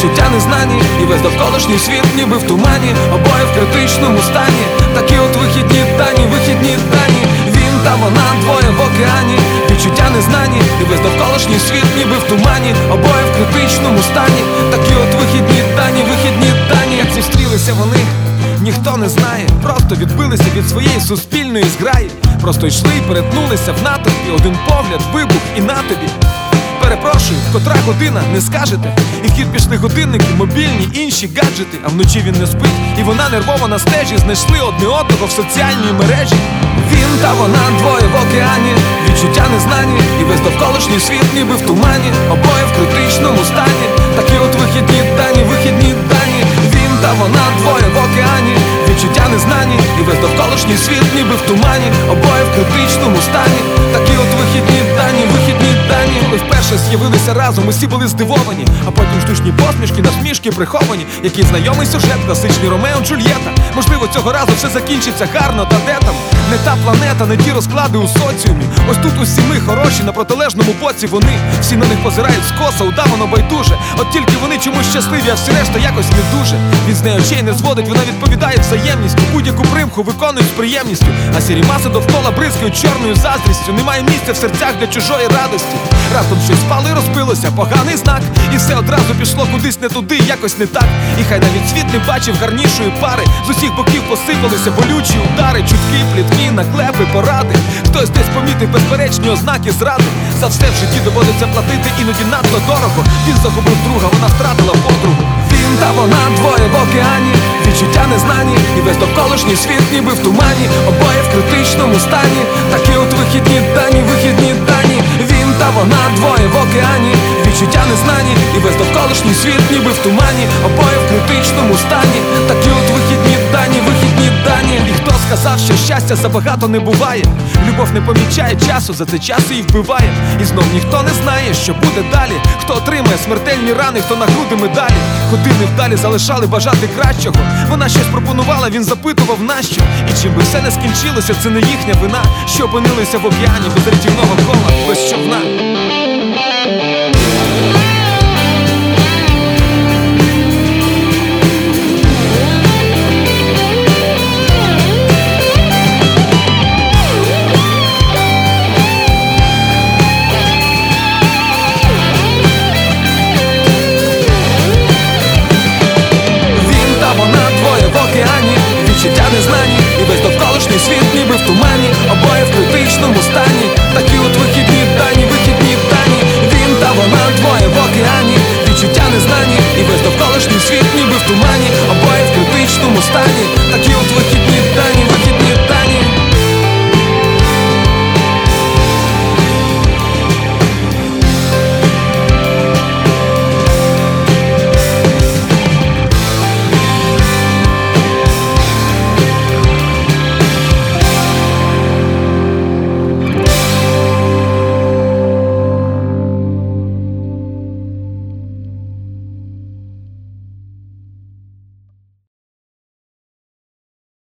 відчуття незнані, і весь довколишній світ ніби в тумані, обоє в критичному стані. Такі от вихідні дані, вихідні дані. Він та вона, двоє в океані, відчуття незнані, і весь довколишній світ ніби в тумані, обоє в критичному стані. Такі от вихідні дані, вихідні дані. Як зустрілися вони, ніхто не знає. Просто відбилися від своєї суспільної зграї. Просто йшли і перетнулися в натовпі. Один погляд, вибух і на тобі. Перепрошую, котра година, не скажете? І в хід пішли годинники, мобільні, інші гаджети. А вночі він не спить, і вона нервово на стежі. Знайшли одне одного в соціальній мережі. Він та вона, двоє в океані, відчуття незнані, і весь довколишній світ ніби в тумані, обоє в критичному стані. Такі от вихідні дані, вихідні дані. Він та вона, двоє в океані, відчуття незнані, і весь довколишній світ ніби в тумані, обоє в критичному стані. Такі от вихідні дані, вихідні дані. Коли вперше з'явилися разом, усі були здивовані, а потім штучні посмішки, насмішки приховані. Який знайомий сюжет, класичний Ромео Джульєта. Можливо, цього разу все закінчиться гарно, та де там? Не та планета, не ті розклади у соціумі. Ось тут усі ми хороші, на протилежному боці вони. Всі на них позирають скоса, удавано байдуже. От тільки вони чомусь щасливі, а всі решта якось не дуже. Він з неї очей не зводить, вона відповідає взаємністю. Будь-яку примху виконують з приємністю. А сірі маси довкола бризкають чорною заздрістю. Немає місця в серцях для чужої радості. Раптом щось впало і розбилося, поганий знак. І все одразу пішло кудись не туди, якось не так. І хай навіть світ не бачив гарнішої пари. З усіх боків посипалися болючі удари, чутки, плітки, наклепи, поради. Хтось десь помітив безперечні ознаки зради. За все в житті доводиться платити, іноді надто дорого. Він загубив друга, вона втратила подругу. Він та вона, двоє в океані, відчуття незнані, і весь довколишній світ ніби в тумані, обоє в критичному стані. Такі от вихідні дані, вихідні дані. Він та вона, двоє в океані, відчуття незнані, і весь довколишній світ ніби в тумані, обоє в критичному стані. Такі от вихідні дані, вихідні дані. І хто сказав, що щастя забагато не буває? Любов не помічає часу, за цей час її вбиває. І знов ніхто не знає, що буде далі. Хто отримає смертельні рани, хто на груди медалі. Години вдалі залишали бажати кращого. Вона щось пропонувала, він запитував нащо. І чим би все не скінчилося, це не їхня вина, що опинилися в океані без рятівного кола, без човна. Відчуття незнані, і весь довколишній світ ніби в тумані, обоє в критичному стані.